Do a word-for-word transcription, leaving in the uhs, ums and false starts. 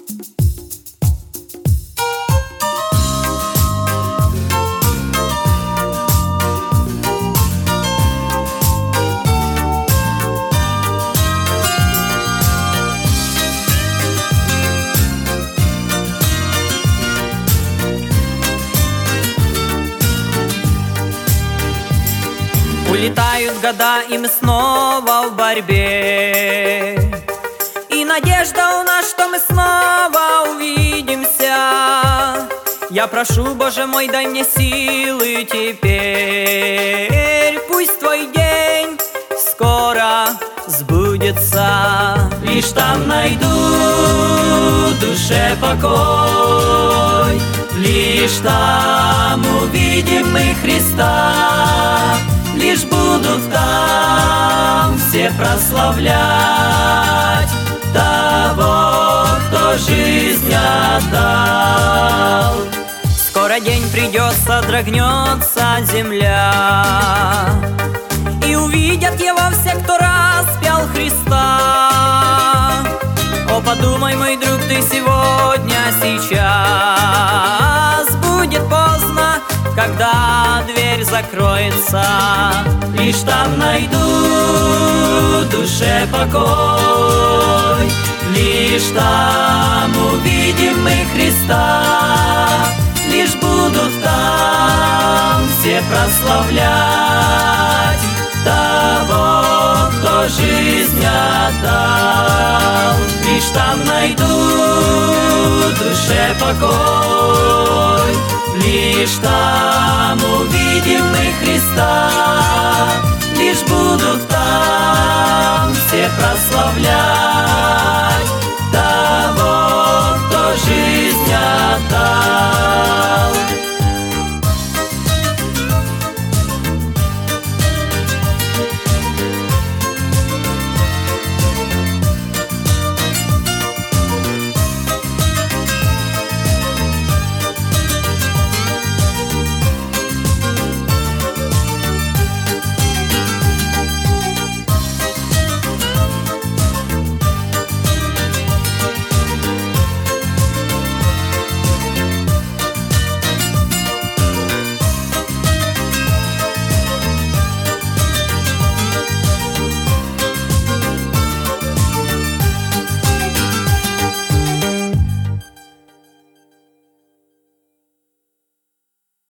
Улетают года, и мы снова в борьбе, и надежда у нас, что мы снова увидимся. Я прошу, Боже мой, дай мне силы теперь. Пусть твой день скоро сбудется. Лишь там найду душе покой, лишь там увидим мы Христа. Лишь будут там все прославлять того, кто жизнь отдал. Скоро день придет, содрогнется земля, и увидят его все, кто распял Христа. О, подумай, мой друг, ты сегодня, сейчас. Будет поздно, когда дверь закроется. Лишь там найду душе покой, лишь там увидим мы Христа. Лишь будут там все прославлять того, кто жизнь отдал. Лишь там найду душе покой, лишь там увидим мы Христа. Лишь будут там все прославлять